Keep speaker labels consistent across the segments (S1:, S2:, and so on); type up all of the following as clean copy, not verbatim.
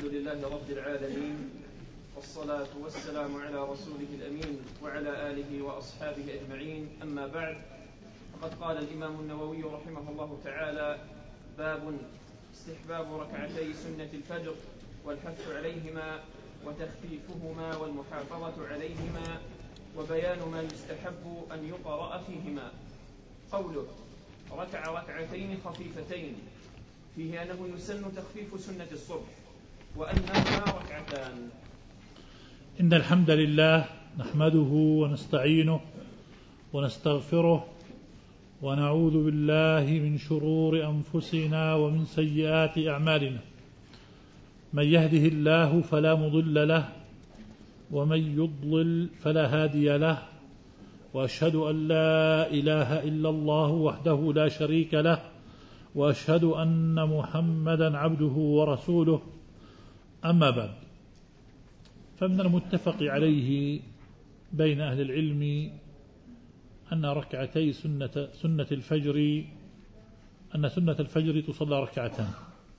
S1: لله رب العالمين، والصلاة والسلام على رسوله الأمين وعلى آله وأصحابه أجمعين. أما بعد، فقد قال الإمام النووي رحمه الله تعالى: باب استحباب ركعتي سنة الفجر والحث عليهما وتخفيفهما والمحافظة عليهما وبيان ما يستحب أن يقرأ فيهما. قوله ركع ركعتين خفيفتين، فيه أنه يسن تخفيف سنة الصبح وأنهما ركعتان.
S2: إن الحمد لله نحمده ونستعينه ونستغفره ونعوذ بالله من شرور أنفسنا ومن سيئات أعمالنا، من يهده الله فلا مضل له ومن يضلل فلا هادي له، وأشهد أن لا إله إلا الله وحده لا شريك له، وأشهد أن محمدا عبده ورسوله. أما بعد، فمن المتفق عليه بين أهل العلم أن ركعتي سنة الفجر أن سنة الفجر تصلى ركعتان.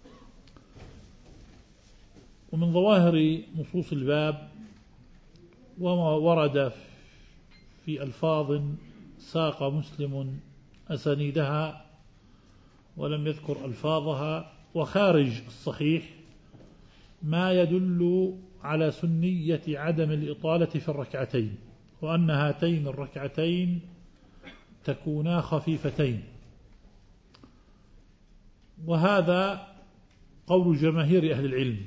S2: ومن ظواهر نصوص الباب وما ورد في ألفاظ ساق مسلم أسانيدها ولم يذكر ألفاظها، وخارج الصحيح ما يدل على سنية عدم الإطالة في الركعتين، وأن هاتين الركعتين تكونا خفيفتين. وهذا قول جماهير أهل العلم.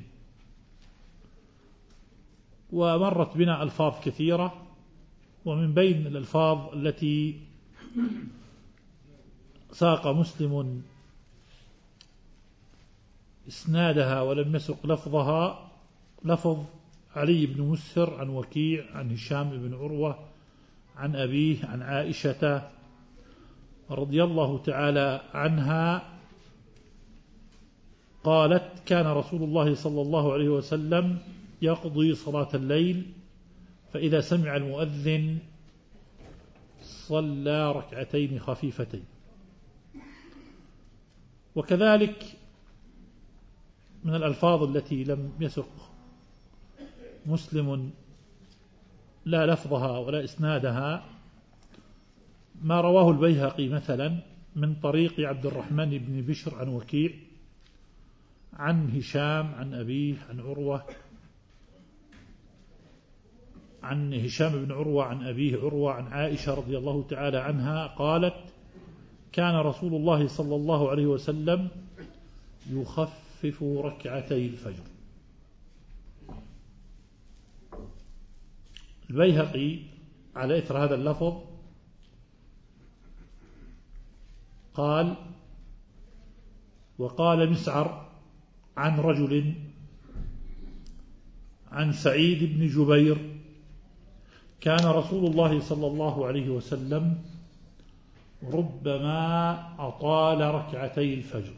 S2: ومرت بنا ألفاظ كثيرة، ومن بين الألفاظ التي ساق مسلم إسنادها ولم يسق لفظها لفظ علي بن مسهر عن وكيع عن هشام بن عروة عن أبيه عن عائشة رضي الله تعالى عنها قالت: كان رسول الله صلى الله عليه وسلم يقضي صلاة الليل، فإذا سمع المؤذن صلى ركعتين خفيفتين. وكذلك من الألفاظ التي لم يسق مسلم لا لفظها ولا إسنادها ما رواه البيهقي مثلا من طريق عبد الرحمن بن بشر عن وكيع عن هشام عن أبيه عن عروة عن هشام بن عروة عن أبيه عروة عن عائشة رضي الله تعالى عنها قالت: كان رسول الله صلى الله عليه وسلم يخفف ركعتي الفجر. البيهقي على إثر هذا اللفظ قال: وقال مسعر عن رجل عن سعيد بن جبير: كان رسول الله صلى الله عليه وسلم ربما أطال ركعتي الفجر.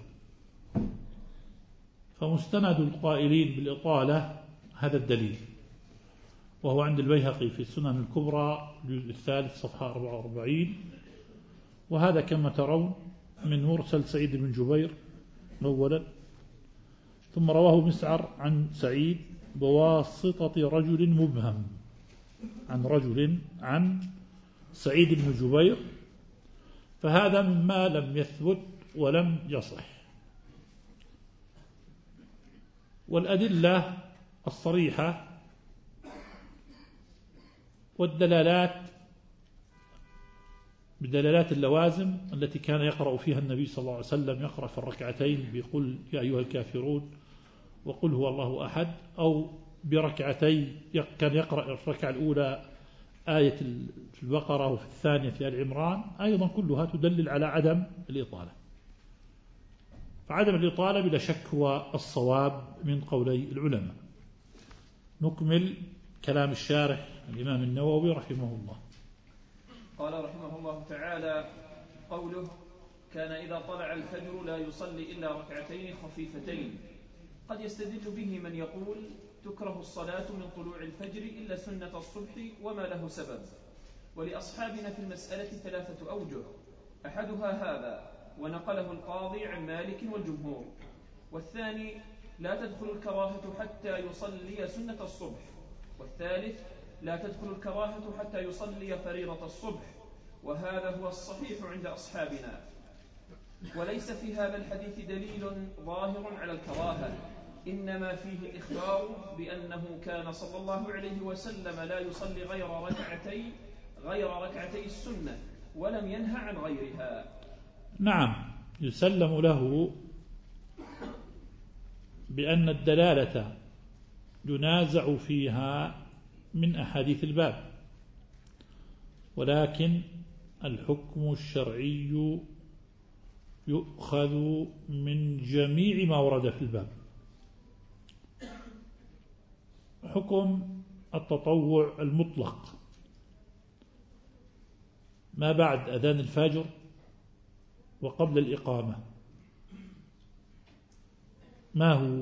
S2: فمستند القائلين بالإطالة هذا الدليل، وهو عند البيهقي في السنن الكبرى الجزء الثالث صفحة 44. وهذا كما ترون من مرسل سعيد بن جبير أولا، ثم رواه مسعر عن سعيد بواسطة رجل مبهم عن رجل عن سعيد بن جبير، فهذا مما لم يثبت ولم يصح. والأدلة الصريحة والدلالات بدلالات اللوازم التي كان يقرأ فيها النبي صلى الله عليه وسلم، يقرأ في الركعتين بقل يا أيها الكافرون وقل هو الله أحد، أو بركعتي كان يقرأ الركعة الأولى آية البقرة وفي الثانية في آل عمران، أيضا كلها تدلل على عدم الإطالة. فعدم الإطالة بلا شك هو الصواب من قولي العلماء. نكمل كلام الشارح الإمام النووي رحمه الله.
S1: قال رحمه الله تعالى: قوله كان إذا طلع الفجر لا يصلي إلا ركعتين خفيفتين، قد يستدل به من يقول تكره الصلاة من طلوع الفجر إلا سنة الصبح وما له سبب. ولأصحابنا في المسألة 3 أوجه، أحدها هذا ونقله القاضي عن مالك والجمهور، والثاني لا تدخل الكراهة حتى يصلي سنة الصبح. والثالث لا تدخل الكراهة حتى يصلي فريضة الصبح، وهذا هو الصحيح عند أصحابنا. وليس في هذا الحديث دليل ظاهر على الكراهة، إنما فيه الإخبار بأنه كان صلى الله عليه وسلم لا يصلي غير ركعتي السنة، ولم ينهى عن غيرها.
S2: نعم، يسلم له بأن الدلالة ينازع فيها من أحاديث الباب، ولكن الحكم الشرعي يؤخذ من جميع ما ورد في الباب. حكم التطوع المطلق ما بعد أذان الفجر وقبل الإقامة ما هو؟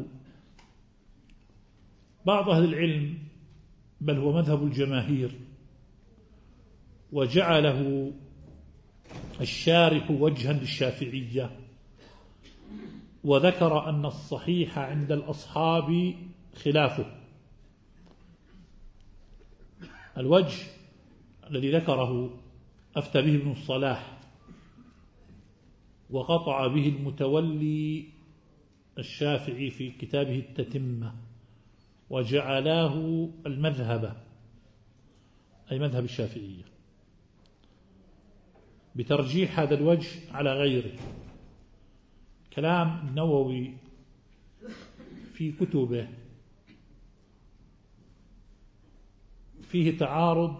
S2: بعض أهل العلم، بل هو مذهب الجماهير، وجعله الشارح وجها للشافعية، وذكر أن الصحيح عند الأصحاب خلافه. الوجه الذي ذكره أفتى به ابن الصلاح، وقطع به المتولي الشافعي في كتابه التتمة، وجعلاه المذهب، أي مذهب الشافعية، بترجيح هذا الوجه على غيره. كلام النووي في كتبه فيه تعارض،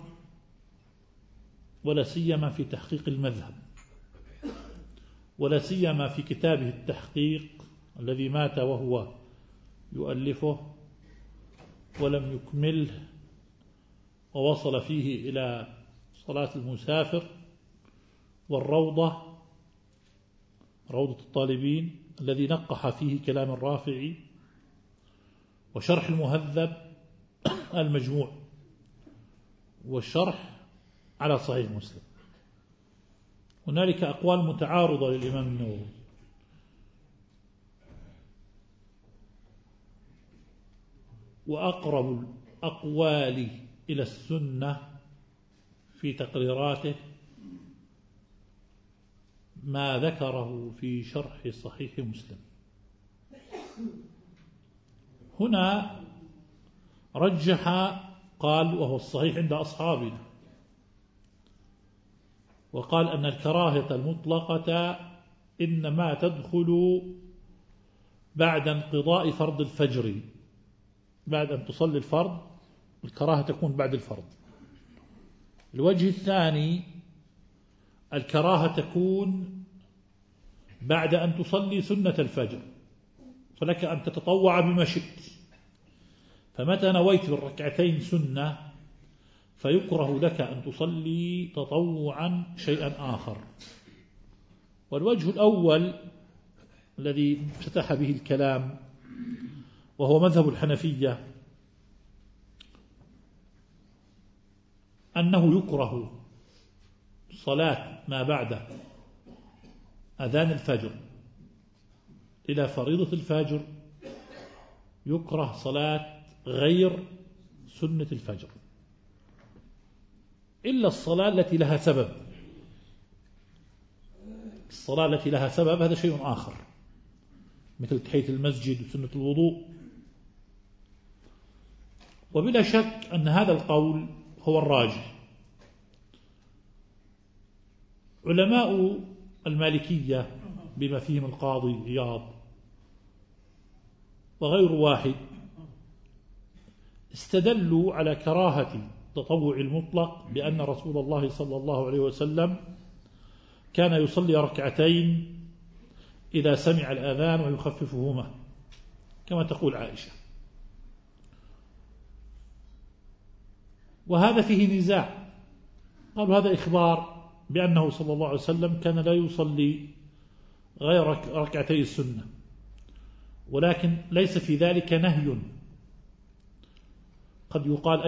S2: ولا سيما في تحقيق المذهب، ولا سيما في كتابه التحقيق الذي مات وهو يؤلفه ولم يكمله، ووصل فيه إلى صلاة المسافر والروضة، روضة الطالبين، الذي نقح فيه كلام الرافعي، وشرح المهذب المجموع، والشرح على صحيح مسلم. هنالك أقوال متعارضة للإمام النووي، وأقرب الأقوال إلى السنة في تقريراته ما ذكره في شرح صحيح مسلم. هنا رجح، قال وهو الصحيح عند أصحابنا، وقال أن الكراهة المطلقة إنما تدخل بعد انقضاء فرض الفجر، بعد أن تصلي الفرض الكراهة تكون بعد الفرض. الوجه الثاني الكراهة تكون بعد أن تصلي سنة الفجر، فلك أن تتطوع بما شئت، فمتى نويت بالركعتين سنة فيكره لك أن تصلي تطوعا شيئا آخر. والوجه الأول الذي افتتح به الكلام وهو مذهب الحنفية أنه يكره صلاة ما بعد أذان الفجر إلى فريضة الفجر، يكره صلاة غير سنة الفجر إلا الصلاة التي لها سبب. الصلاة التي لها سبب هذا شيء آخر، مثل تحية المسجد وسنة الوضوء. وبلا شك أن هذا القول هو الراجح. علماء المالكية بما فيهم القاضي عياض وغير واحد استدلوا على كراهة التطوع المطلق بأن رسول الله صلى الله عليه وسلم كان يصلي ركعتين إذا سمع الأذان ويخففهما كما تقول عائشة. وهذا فيه نزاع، قالوا هذا إخبار بأنه صلى الله عليه وسلم كان لا يصلي غير ركعتي السنة، ولكن ليس في ذلك نهي. قد يقال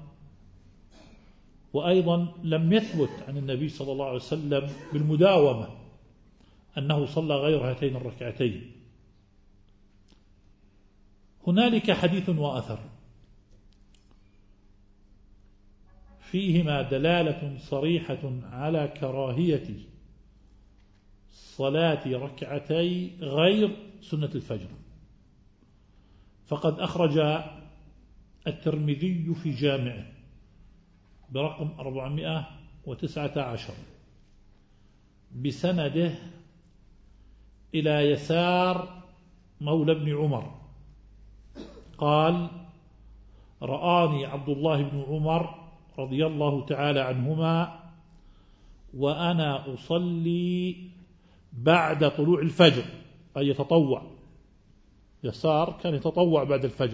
S2: أيضا لم يثبت عن النبي صلى الله عليه وسلم بالمداومة أنه صلى غير هاتين الركعتين. هنالك حديث وأثر فيهما دلالة صريحة على كراهية صلاة ركعتي غير سنة الفجر. فقد أخرج الترمذي في جامعه برقم 419 بسنده إلى يسار مولى بن عمر قال: رآني عبد الله بن عمر رضي الله تعالى عنهما وأنا أصلي بعد طلوع الفجر، أي يتطوع. يسار كان يتطوع بعد الفجر.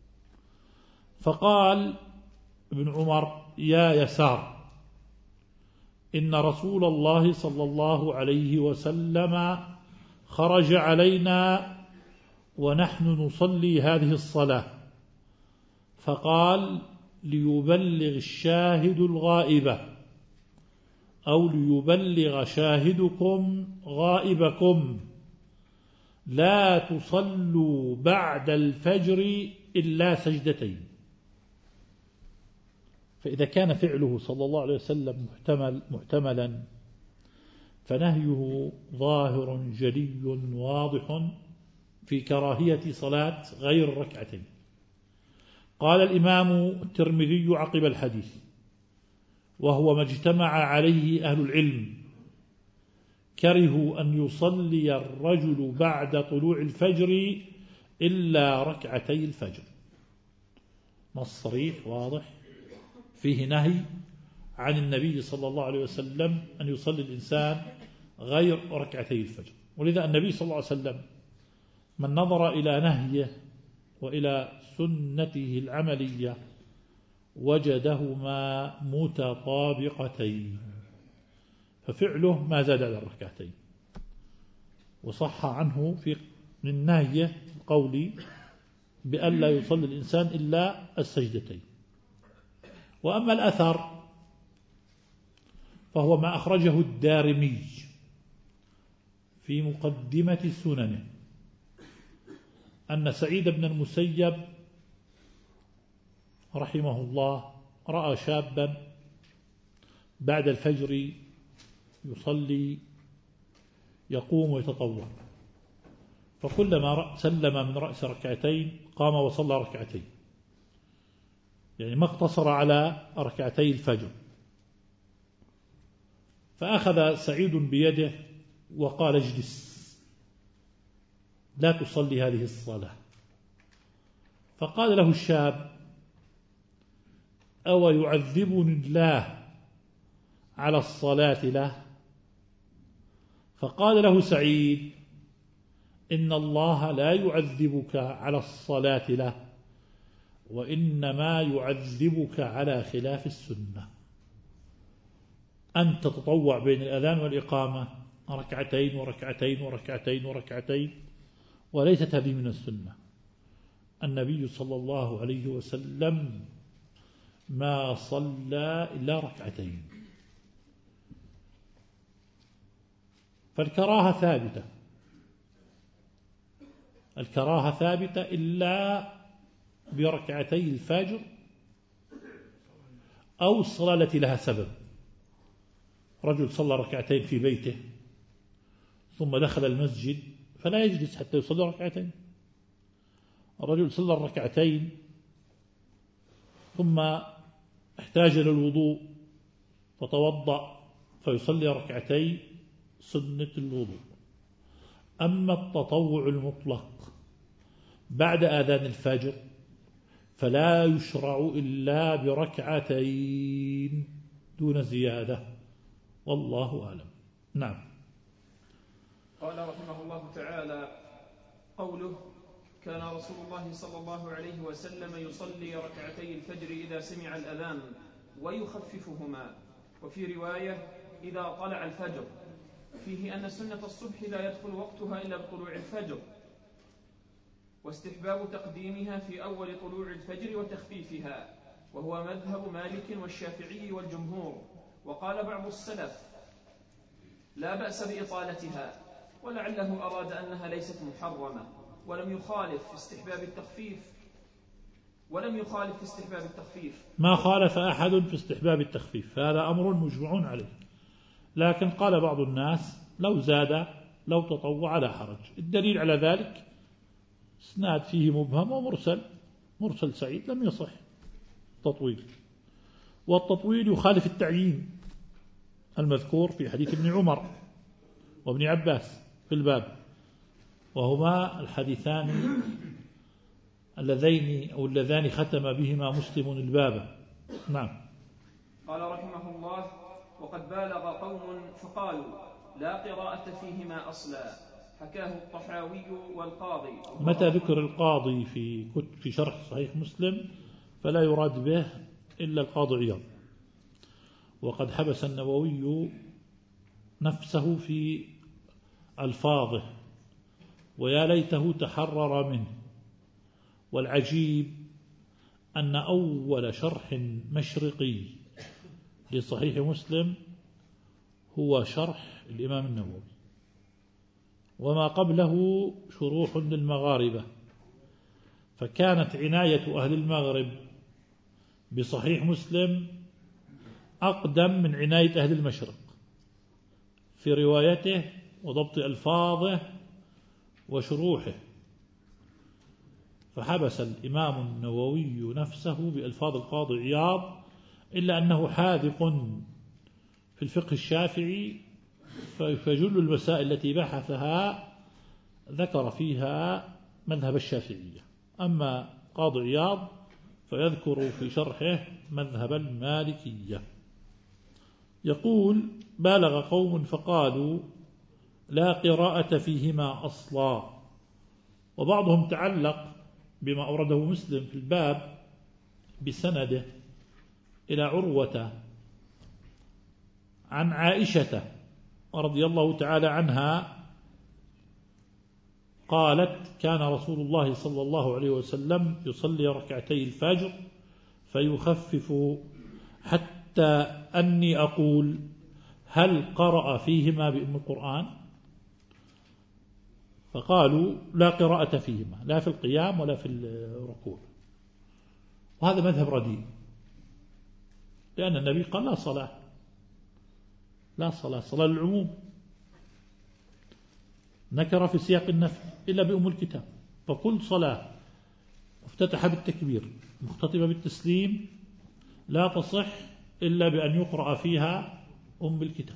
S2: فقال ابن عمر: يا يسار، إن رسول الله صلى الله عليه وسلم خرج علينا ونحن نصلي هذه الصلاة، فقال: ليبلغ الشاهد الغائبة، أو ليبلغ شاهدكم غائبكم، لا تصلوا بعد الفجر إلا سجدتين. فإذا كان فعله صلى الله عليه وسلم محتملا، فنهيه ظاهر جلي واضح في كراهية صلاة غير الركعتين. قال الإمام الترمذي عقب الحديث: وهو ما اجتمع عليه أهل العلم، كرهوا أن يصلي الرجل بعد طلوع الفجر إلا ركعتي الفجر. نص صريح واضح فيه نهي عن النبي صلى الله عليه وسلم أن يصلي الإنسان غير ركعتي الفجر. ولذا النبي صلى الله عليه وسلم من نظر إلى نهيه وإلى سنته العملية وجدهما متطابقتين، ففعله ما زاد على الركعتين. وصح عنه في من نهيه قولي بأن لا يصلي الإنسان إلا السجدتين. وأما الأثر فهو ما أخرجه الدارمي في مقدمة سننه أن سعيد بن المسيب رحمه الله رأى شابا بعد الفجر يصلي يقوم ويتطوع، فكلما سلم من رأس ركعتين قام وصلى ركعتين، يعني ما اقتصر على ركعتي الفجر. فأخذ سعيد بيده وقال: اجلس، لا تصلي هذه الصلاة. فقال له الشاب: أو يعذبني الله على الصلاة له؟ فقال له سعيد: إن الله لا يعذبك على الصلاة له، وإنما يعذبك على خلاف السنة. أن تتطوع بين الأذان والإقامة ركعتين وركعتين وركعتين وركعتين، وليست هذه من السنة. النبي صلى الله عليه وسلم ما صلى إلا ركعتين. فالكراهة ثابتة، الكراهة ثابتة إلا بركعتي الفجر أو الصلاة التي لها سبب. رجل صلى ركعتين في بيته ثم دخل المسجد فلا يجلس حتى يصلي ركعتين. الرجل صلى الركعتين ثم احتاج للوضوء فتوضأ فيصلي ركعتين سنة الوضوء. أما التطوع المطلق بعد آذان الفجر فلا يشرع إلا بركعتين دون زيادة، والله أعلم. نعم.
S1: قال رحمه الله تعالى: قوله: كان رسول الله صلى الله عليه وسلم يصلي ركعتي الفجر إذا سمع الأذان ويخففهما، وفي رواية إذا طلع الفجر، فيه أن سنة الصبح لا يدخل وقتها إلا بطلوع الفجر، واستحباب تقديمها في أول طلوع الفجر وتخفيفها، وهو مذهب مالك والشافعي والجمهور. وقال بعض السلف: لا بأس بإطالتها، ولعله أراد أنها ليست محرمة، ولم يخالف في استحباب التخفيف
S2: ما خالف أحد في استحباب التخفيف، هذا أمر مجمع عليه. لكن قال بعض الناس لو زاد لو تطوع لا حرج. الدليل على ذلك اسناد فيه مبهم ومرسل سعيد لم يصح تطويل، والتطويل يخالف التعيين المذكور في حديث ابن عمر وابن عباس في الباب، وهما الحديثان اللذان ختم بهما مسلم الباب. نعم.
S1: قال رحمه الله: وقد بالغ قوم فقالوا لا قراءة فيهما أصلا، حكاه الطحاوي والقاضي.
S2: متى ذكر القاضي في شرح صحيح مسلم فلا يراد به إلا القاضي عياض، وقد حبس النووي نفسه في ألفاظه ويا ليته تحرر منه. والعجيب أن أول شرح مشرقي لصحيح مسلم هو شرح الإمام النووي، وما قبله شروح للمغاربة، فكانت عناية أهل المغرب بصحيح مسلم أقدم من عناية أهل المشرق في روايته وضبط ألفاظه وشروحه، فحبس الإمام النووي نفسه بألفاظ القاضي عياض، إلا أنه حاذق في الفقه الشافعي، فجل المسائل التي بحثها ذكر فيها مذهب الشافعية. أما قاضي عياض فيذكر في شرحه مذهب المالكية. يقول: بالغ قوم فقالوا لا قراءة فيهما أصلا. وبعضهم تعلق بما أورده مسلم في الباب بسنده إلى عروة عن عائشة رضي الله تعالى عنها قالت: كان رسول الله صلى الله عليه وسلم يصلي ركعتي الفجر فيخفف حتى أني أقول هل قرأ فيهما بأم القرآن؟ فقالوا لا قراءة فيهما، لا في القيام ولا في الركوع. وهذا مذهب رديء، لأن النبي قال لا صلاة للعموم، نكر في سياق النفي إلا بأم الكتاب، فكل صلاة مفتتحة بالتكبير مختتمة بالتسليم لا تصح إلا بأن يقرأ فيها أم الكتاب.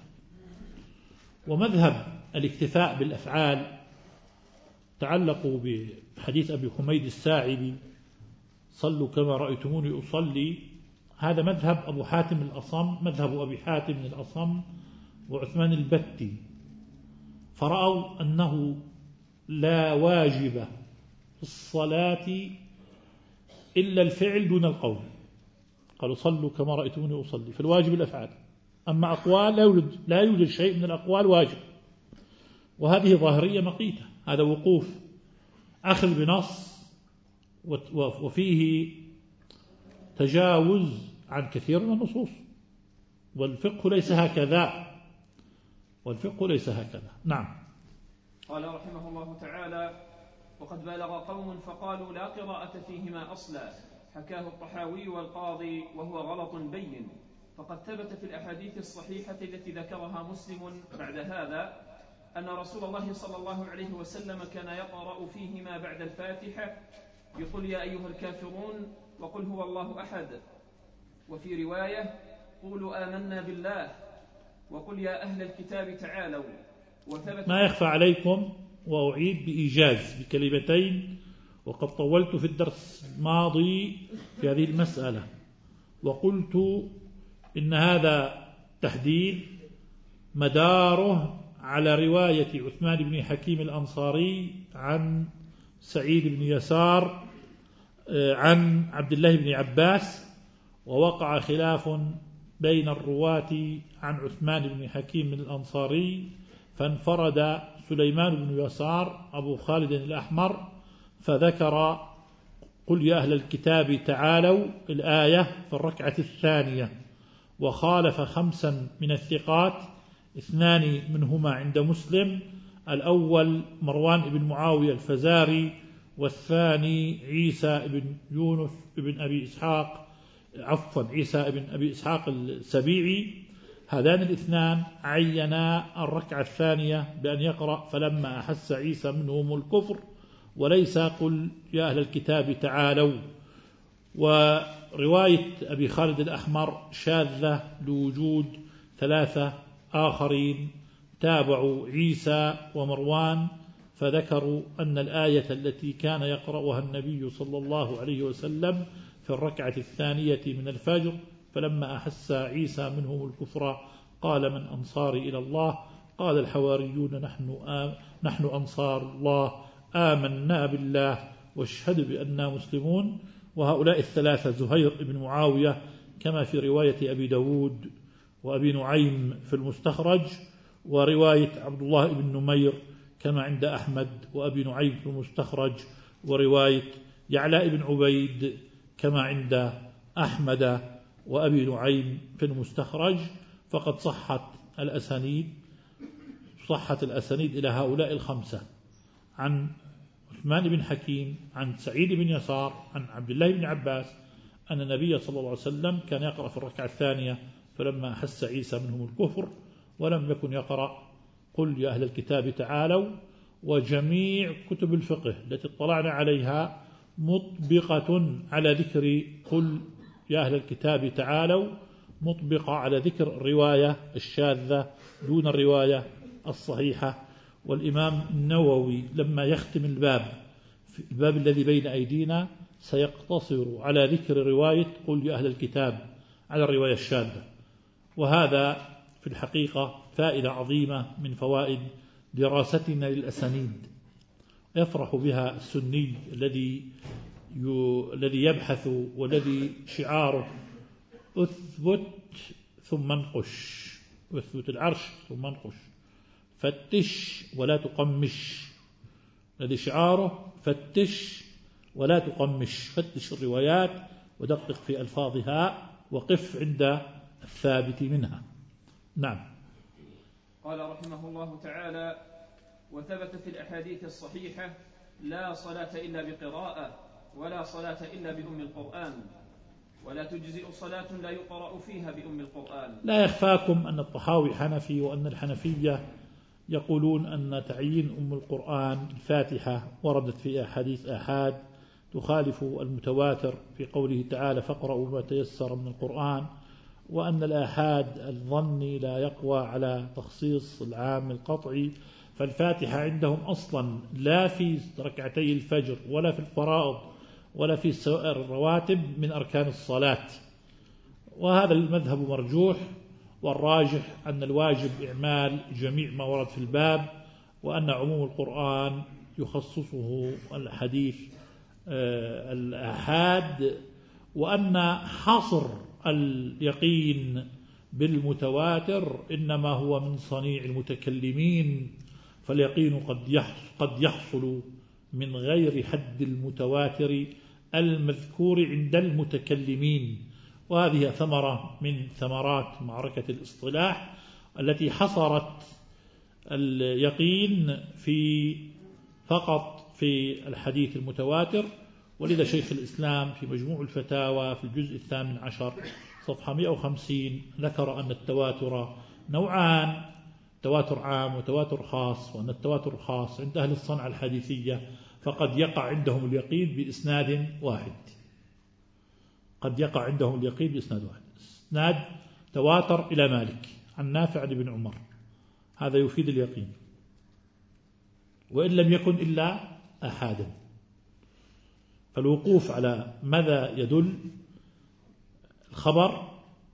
S2: ومذهب الاكتفاء بالأفعال تعلقوا بحديث أبي حميد الساعدي: صلوا كما رأيتموني أصلي. هذا مذهب مذهب أبي حاتم الأصم وعثمان البتي، فرأوا أنه لا واجب في الصلاة إلا الفعل دون القول، قالوا صلوا كما رأيتموني أصلي، فالواجب الأفعال. أما أقوال لا يوجد شيء من الأقوال واجب، وهذه ظاهرية مقيتة. هذا وقوف أخذ بنص وفيه تجاوز عن كثير من النصوص، والفقه ليس هكذا. نعم.
S1: قال رحمه الله تعالى: وقد بالغ قوم فقالوا لا قراءة فيهما أصلا، حكاه الطحاوي والقاضي، وهو غلط بين. فقد ثبت في الأحاديث الصحيحة التي ذكرها مسلم بعد هذا أن رسول الله صلى الله عليه وسلم كان يقرأ فيهما بعد الفاتحة يقول يا أيها الكافرون وقل هو الله أحد، وفي رواية قولوا آمنا بالله وقل يا أهل الكتاب تعالوا.
S2: ما يخفى عليكم وأعيد بإيجاز بكلمتين، وقد طولت في الدرس الماضي في هذه المسألة، وقلت إن هذا تحديد مداره على رواية عثمان بن حكيم الأنصاري عن سعيد بن يسار عن عبد الله بن عباس، ووقع خلاف بين الرواة عن عثمان بن حكيم الأنصاري، فانفرد سليمان بن يسار أبو خالد الأحمر فذكر قل يا أهل الكتاب تعالوا الآية في الركعة الثانية، وخالف 5 من الثقات 2 منهما عند مسلم الأول مروان بن معاوية الفزاري، والثاني عيسى بن يونس بن أبي إسحاق، عيسى بن أبي إسحاق السبيعي. هذان الاثنان عينا الركعة الثانية بأن يقرأ فلما أحس عيسى منهم الكفر، وليس قل يا أهل الكتاب تعالوا. ورواية أبي خالد الأحمر شاذة لوجود 3 آخرين تابعوا عيسى ومروان، فذكروا أن الآية التي كان يقرأها النبي صلى الله عليه وسلم في الركعة الثانية من الفجر فلما أحس عيسى منهم الكفر قال من أنصاري إلى الله؟ قال الحواريون نحن أنصار الله، آمنا بالله واشهد بأننا مسلمون. وهؤلاء 3 زهير بن معاوية كما في رواية أبي داود وأبي نعيم في المستخرج، ورواية عبد الله بن نمير كما عند أحمد وأبي نعيم في المستخرج، ورواية يعلى بن عبيد كما عند أحمد وأبي نعيم في المستخرج. فقد صحت الأسانيد إلى هؤلاء 5 عن عثمان بن حكيم، عن سعيد بن يسار، عن عبد الله بن عباس أن النبي صلى الله عليه وسلم كان يقرأ في الركعة الثانية فلما أحس عيسى منهم الكفر، ولم يكن يقرأ قل يا أهل الكتاب تعالوا. وجميع كتب الفقه التي اطلعنا عليها مطبقة على ذكر قل يا أهل الكتاب تعالوا، مطبقة على ذكر الرواية الشاذة دون الرواية الصحيحة. والإمام النووي لما يختم الباب الذي بين أيدينا سيقتصر على ذكر رواية قل يا أهل الكتاب على الرواية الشاذة. وهذا في الحقيقة فائدة عظيمة من فوائد دراستنا للأسانيد يفرح بها السني الذي يبحث والذي شعاره أثبت ثم انقش، أثبت العرش ثم انقش، فتش ولا تقمش. الذي شعاره فتش ولا تقمش، فتش الروايات ودقق في ألفاظها وقف عند الثابت منها. نعم.
S1: قال رحمه الله تعالى: وثبت في الأحاديث الصحيحة لا صلاة إلا بقراءة، ولا صلاة إلا بأم القرآن، ولا تجزئ صلاة لا يقرأ فيها بأم القرآن.
S2: لا يخفاكم أن الطحاوي حنفي، وأن الحنفية يقولون أن تعيين أم القرآن الفاتحة وردت في أحاديث آحاد تخالف المتواتر في قوله تعالى فاقرأوا ما تيسر من القرآن، وأن الآحاد الظني لا يقوى على تخصيص العام القطعي. فالفاتحة عندهم أصلا لا في ركعتي الفجر ولا في الفرائض ولا في سائر الرواتب من أركان الصلاة، وهذا المذهب مرجوح. والراجح أن الواجب إعمال جميع ما ورد في الباب، وأن عموم القرآن يخصصه الحديث الآحاد، وأن حصر اليقين بالمتواتر إنما هو من صنيع المتكلمين، فاليقين قد يحصل من غير حد المتواتر المذكور عند المتكلمين. وهذه ثمرة من ثمرات معركة الاصطلاح التي حصرت اليقين فقط في الحديث المتواتر. ولذا شيخ الإسلام في مجموع الفتاوى في الجزء 18 صفحة 150 ذكر أن التواتر نوعان: تواتر عام وتواتر خاص، وأن التواتر الخاص عند أهل الصنعة الحديثية فقد يقع عندهم اليقين بإسناد واحد، قد يقع عندهم اليقين بإسناد واحد، إسناد تواتر إلى مالك عن نافع عن ابن عمر، هذا يفيد اليقين، وإن لم يكن إلا أحادا. فالوقوف على ماذا يدل الخبر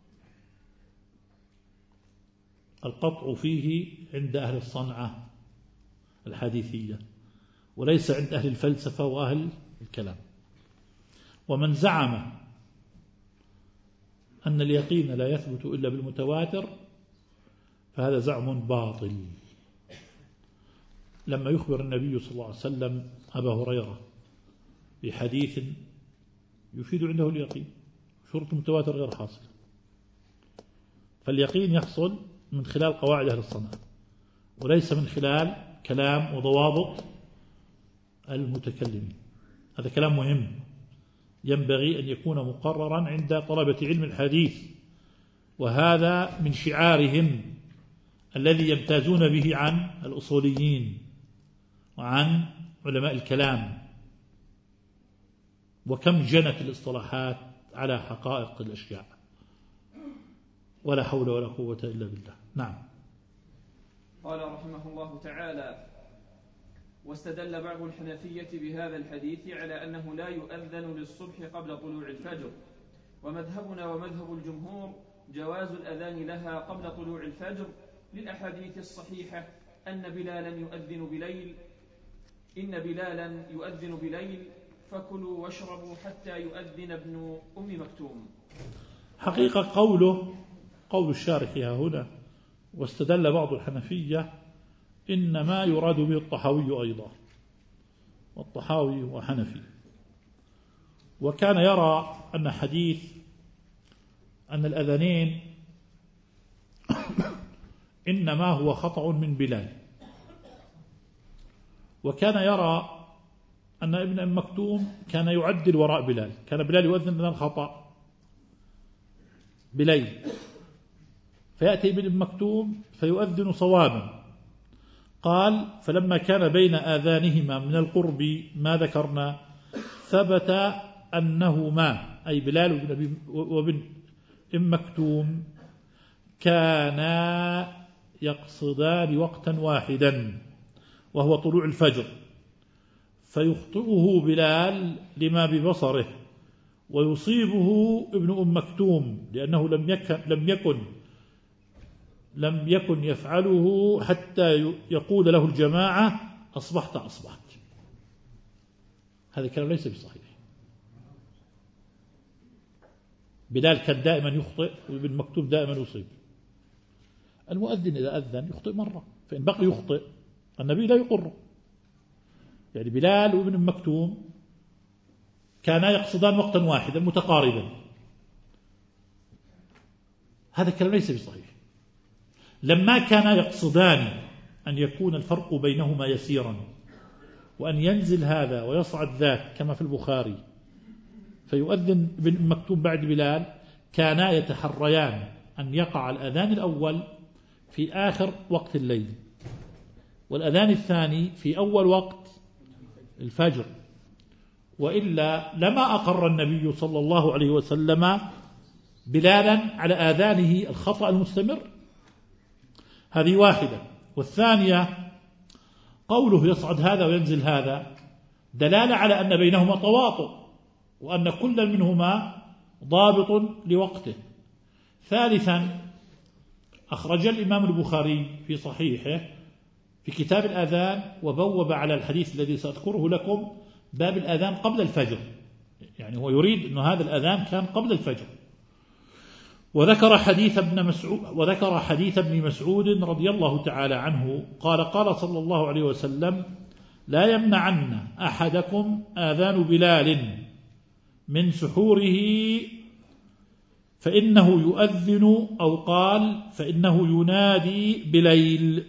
S2: القطع فيه عند أهل الصنعة الحديثية، وليس عند أهل الفلسفة وأهل الكلام. ومن زعم أن اليقين لا يثبت إلا بالمتواتر فهذا زعم باطل. لما يخبر النبي صلى الله عليه وسلم أبا هريرة بحديث يفيد عنده اليقين، شرط المتواتر غير حاصل، فاليقين يحصل من خلال قواعد أهل الصنعة وليس من خلال كلام وضوابط المتكلمين. هذا كلام مهم ينبغي أن يكون مقررا عند طلبة علم الحديث، وهذا من شعارهم الذي يمتازون به عن الأصوليين وعن علماء الكلام. وكم جنت الاصطلاحات على حقائق الأشياء، ولا حول ولا قوة إلا بالله. نعم.
S1: قال رحمه الله تعالى: واستدل بعض الحنفية بهذا الحديث على أنه لا يؤذن للصبح قبل طلوع الفجر، ومذهبنا ومذهب الجمهور جواز الأذان لها قبل طلوع الفجر للأحاديث الصحيحة إن بلالا يؤذن بليل فكلوا واشربوا حتى يؤذن ابن أم مكتوم.
S2: حقيقة قول الشارح هنا واستدل بعض الحنفية إنما يراد به الطحاوي أيضا، والطحاوي وحنفي، وكان يرى أن حديث أن الأذانين إنما هو خطأ من بلال، وكان يرى أن ابن أم مكتوم كان يعدل وراء بلال، كان بلال يؤذن من الخطأ بليل، فيأتي ابن أم مكتوم فيؤذن صوابا. قال: فلما كان بين آذانهما من القرب ما ذكرنا ثبت أنهما أي بلال وابن أم مكتوم كانا يقصدان وقتا واحدا وهو طلوع الفجر، فيخطئه بلال لما ببصره، ويصيبه ابن أم مكتوم لأنه لم يكن يفعله حتى يقول له الجماعة: أصبحت. هذا الكلام ليس بصحيح. بلال كان دائما يخطئ، وابن مكتوم دائما يصيب. المؤذن إذا أذن يخطئ مرة، فإن بقي يخطئ النبي لا يقر. يعني بلال وابن مكتوم كانا يقصدان وقتا واحدا متقاربا، هذا الكلام ليس بصحيح. لما كانا يقصدان أن يكون الفرق بينهما يسيرا، وأن ينزل هذا ويصعد ذاك كما في البخاري، فيؤذن ابن مكتوم بعد بلال، كانا يتحريان أن يقع الأذان الأول في آخر وقت الليل، والأذان الثاني في أول وقت الفجر، وإلا لما أقر النبي صلى الله عليه وسلم بلالا على آذانه الخطأ المستمر. هذه واحدة. والثانية قوله يصعد هذا وينزل هذا دلالة على أن بينهما تواطؤ، وأن كل منهما ضابط لوقته. ثالثا أخرج الإمام البخاري في صحيحه في كتاب الأذان وبوب على الحديث الذي سأذكره لكم باب الأذان قبل الفجر، يعني هو يريد أن هذا الأذان كان قبل الفجر. وذكر حديث ابن مسعود رضي الله تعالى عنه قال صلى الله عليه وسلم: لا يمنعن أحدكم آذان بلال من سحوره فإنه يؤذن، أو قال فإنه ينادي بليل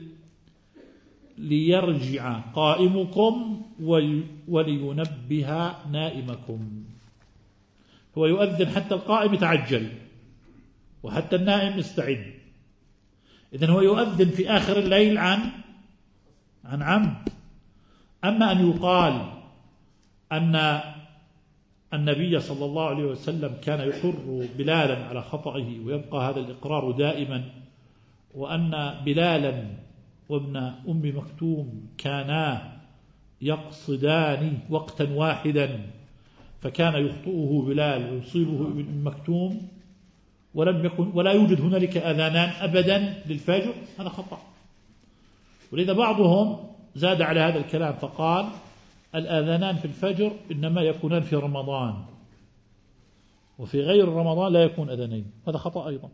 S2: ليرجع قائمكم ولينبه نائمكم. هو يؤذن حتى القائم يتعجل وحتى النائم يستعد. إذن هو يؤذن في آخر الليل عن عمد. أما أن يقال أن النبي صلى الله عليه وسلم كان يقر بلالا على خطئه ويبقى هذا الإقرار دائما، وأن بلالا وابن أم مكتوم كانا يقصدان وقتا واحدا فكان يخطئه بلال ويصيبه ابن أم مكتوم ولا يوجد هنالك أذانان أبدا للفجر، هذا خطأ. ولذا بعضهم زاد على هذا الكلام فقال: الآذانان في الفجر إنما يكونان في رمضان، وفي غير رمضان لا يكون أذانين، هذا خطأ أيضا.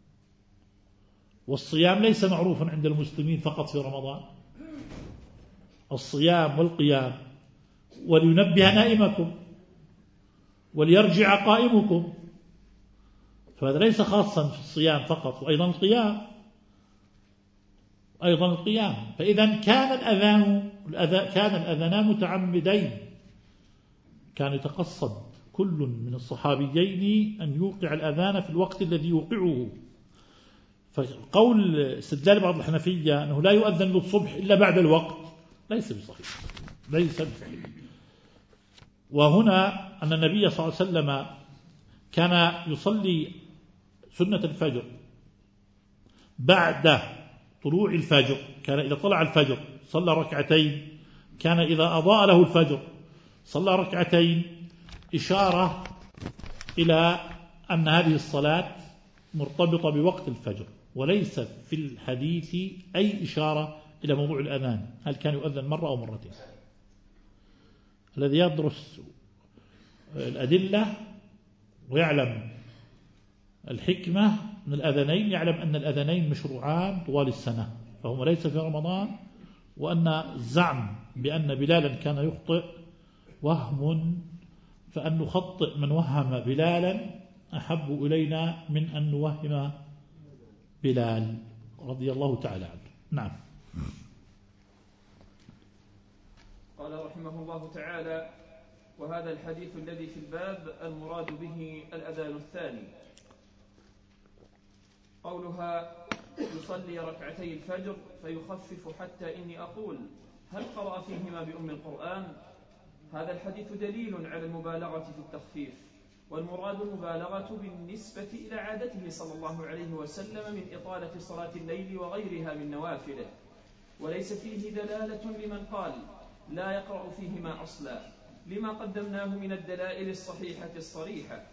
S2: والصيام ليس معروفا عند المسلمين فقط في رمضان، الصيام والقيام، ولينبه نائمكم وليرجع قائمكم، فهذا ليس خاصا في الصيام فقط، وأيضا القيام. أيضا القيام. فإذا كان الأذانان متعمدين، كان يتقصد كل من الصحابيين أن يوقع الأذان في الوقت الذي يوقعه. فقول استدلال بعض الحنفية أنه لا يؤذن للصبح إلا بعد الوقت ليس بصحيح، ليس بصحيح. وهنا أن النبي صلى الله عليه وسلم كان يصلي سنة الفجر بعد طلوع الفجر، كان إذا طلع الفجر صلى ركعتين، كان إذا أضاء له الفجر صلى ركعتين، إشارة إلى أن هذه الصلاة مرتبطة بوقت الفجر، وليس في الحديث أي إشارة إلى موضوع الأذان، هل كان يؤذن مرة أو مرتين. الذي يدرس الأدلة ويعلم الحكمة من الأذانين يعلم أن الأذانين مشروعان طوال السنة، فهما ليس في رمضان، وأن الزعم بأن بلالا كان يخطئ وهم، فأن نخطئ من وهم بلالا أحب إلينا من أن نوهم بلال رضي الله تعالى عنه. نعم.
S1: قال رحمه الله تعالى: وهذا الحديث الذي في الباب المراد به الأذان الثاني. قولها يصلي ركعتي الفجر فيخفف حتى إني أقول هل قرأ فيهما بأم القرآن؟ هذا الحديث دليل على المبالغة في التخفيف، والمراد المبالغة بالنسبة إلى عادته صلى الله عليه وسلم من إطالة صلاة الليل وغيرها من نوافله، وليس فيه دلالة لمن قال لا يقرأ فيهما أصلا، لما قدمناه من الدلائل الصحيحة الصريحة.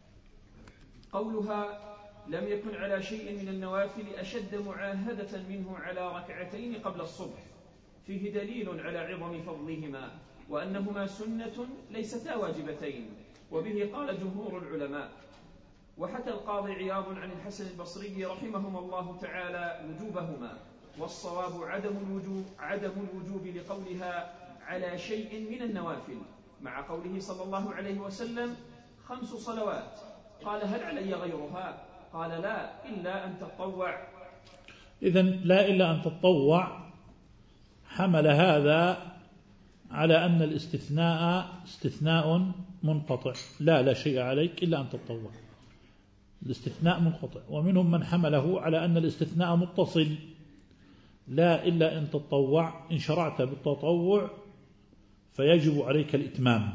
S1: قولها لم يكن على شيء من النوافل أشد معاهدة منه على ركعتين قبل الصبح، فيه دليل على عظم فضلهما وأنهما سنة ليستا واجبتين، وبه قال جمهور العلماء. وحتى القاضي عياض عن الحسن البصري رحمهما الله تعالى وجوبهما، والصواب عدم الوجوب لقولها على شيء من النوافل، مع قوله صلى الله عليه وسلم 5 صلوات، قال هل علي غيرها؟ قال لا إلا أن تتطوع.
S2: إذن لا إلا أن تتطوع حمل هذا على أن الاستثناء استثناء منقطع، لا شيء عليك إلا أن تتطوع، الاستثناء منقطع. ومنهم من حمله على أن الاستثناء متصل، لا إلا أن تتطوع، إن شرعت بالتطوع فيجب عليك الإتمام.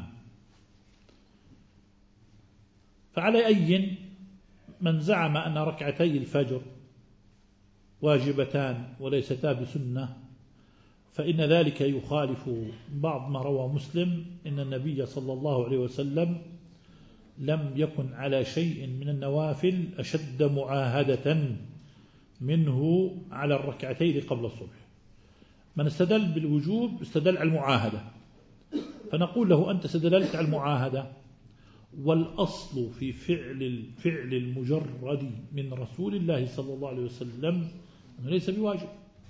S2: فعلى أي من زعم أن ركعتي الفجر واجبتان وليستا بسنة، فإن ذلك يخالف بعض ما روى مسلم إن النبي صلى الله عليه وسلم لم يكن على شيء من النوافل أشد معاهدة منه على الركعتين قبل الصبح. من استدل بالوجوب استدل على المعاهدة، فنقول له أنت استدللت على المعاهدة، والأصل في فعل المجرد من رسول الله صلى الله عليه وسلم أنه ليس بواجب.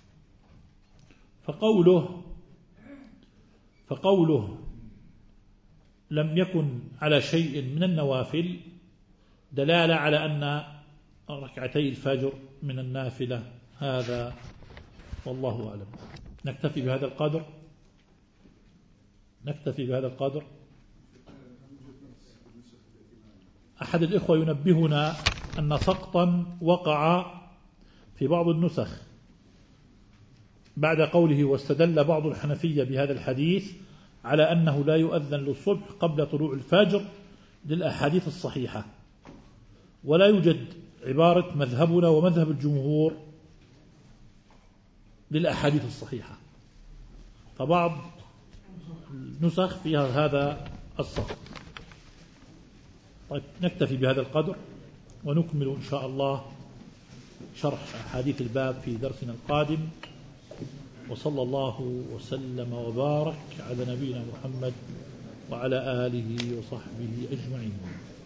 S2: فقوله لم يكن على شيء من النوافل دلالة على أن ركعتي الفجر من النافلة، هذا والله أعلم. نكتفي بهذا القدر. أحد الإخوة ينبهنا أن سقطا وقع في بعض النسخ بعد قوله واستدل بعض الحنفية بهذا الحديث على أنه لا يؤذن للصبح قبل طلوع الفجر للأحاديث الصحيحة، ولا يوجد عبارة مذهبنا ومذهب الجمهور للأحاديث الصحيحة، فبعض النسخ فيها هذا السقط. طيب نكتفي بهذا القدر، ونكمل إن شاء الله شرح أحاديث الباب في درسنا القادم. وصلى الله وسلم وبارك على نبينا محمد وعلى آله وصحبه أجمعين.